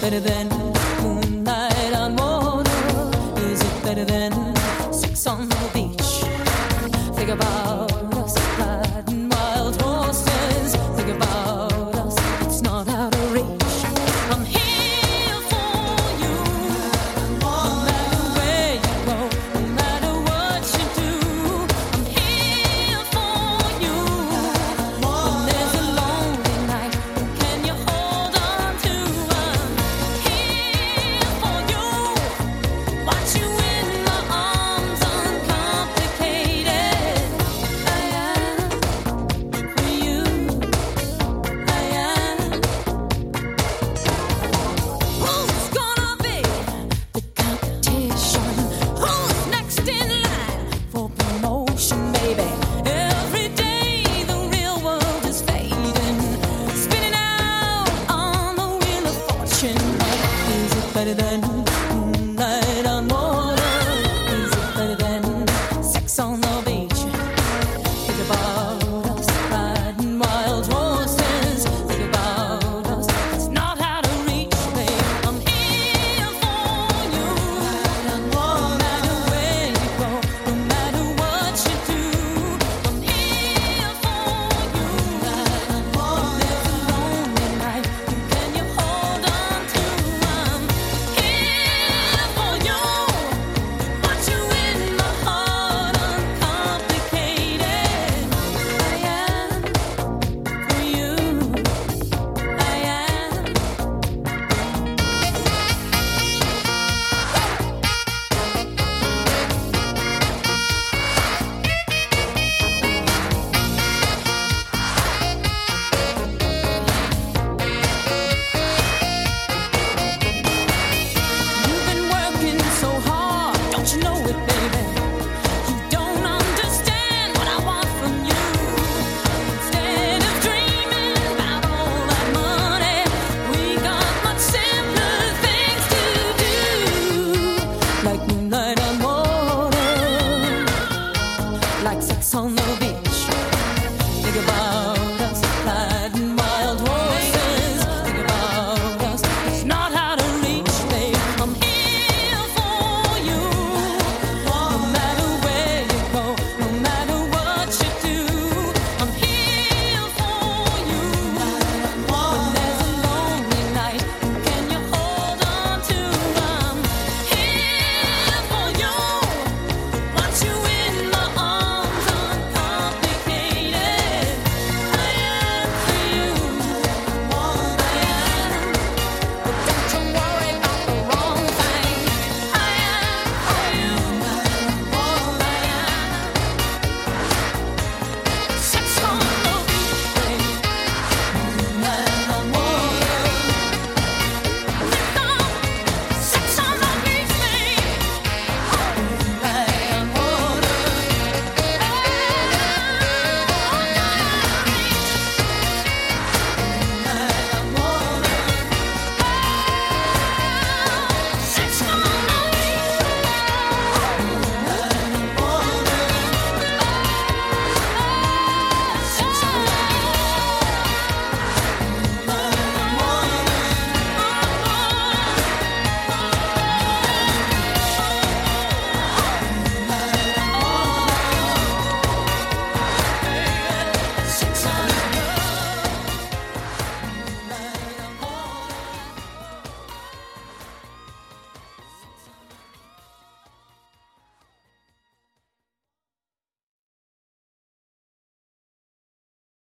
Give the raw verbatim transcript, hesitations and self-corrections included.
better than moonlight on water? Is it better than sex on the beach? Think about us riding wild horses. Think about us, it's not out of reach. I'm here for you. No matter where you go, no matter what you do, I'm here for you. When there's a lonely night, who can you hold on to? I'm here for you. Want you in my arms, uncomplicated. I am for you. I am. Who's gonna be the competition? Who's next in line for promotion, baby? Every day the real world is fading, spinning out on the wheel of fortune. Is it better than